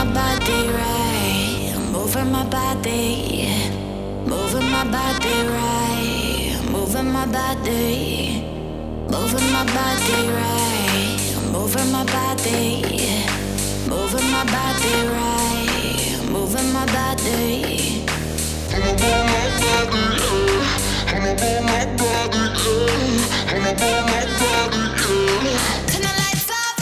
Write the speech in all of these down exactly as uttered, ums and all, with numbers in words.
body right. I'm moving my body, moving my body right. I'm moving my body, moving my body right. I'm moving my body, moving my body right. I'm moving my body. I'm moving my body, yeah. I'm moving my body, yeah. I'm moving my body, yeah. Turn the lights up.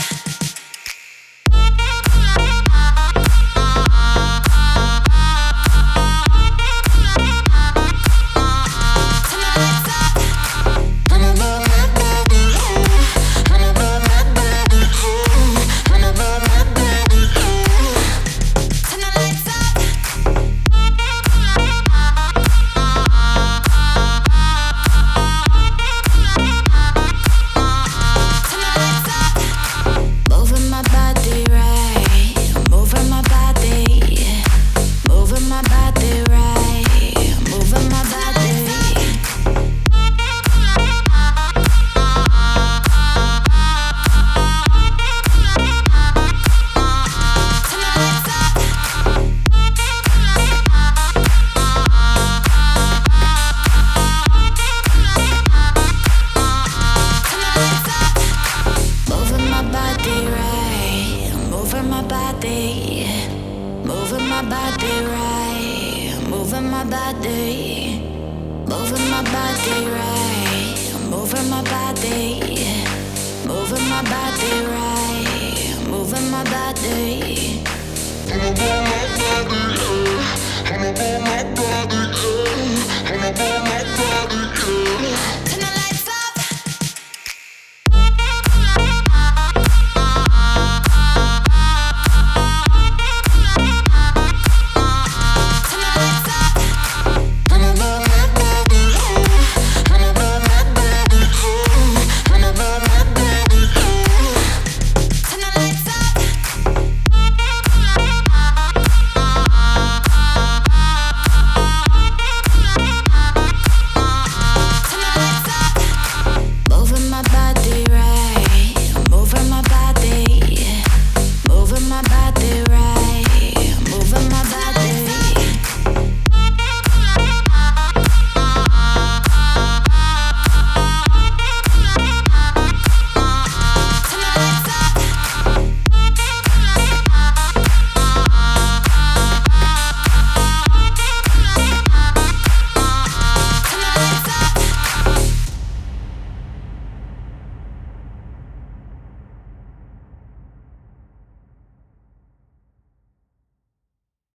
Moving my body right, moving my body, moving my body right, moving my body, moving my body right, moving my body.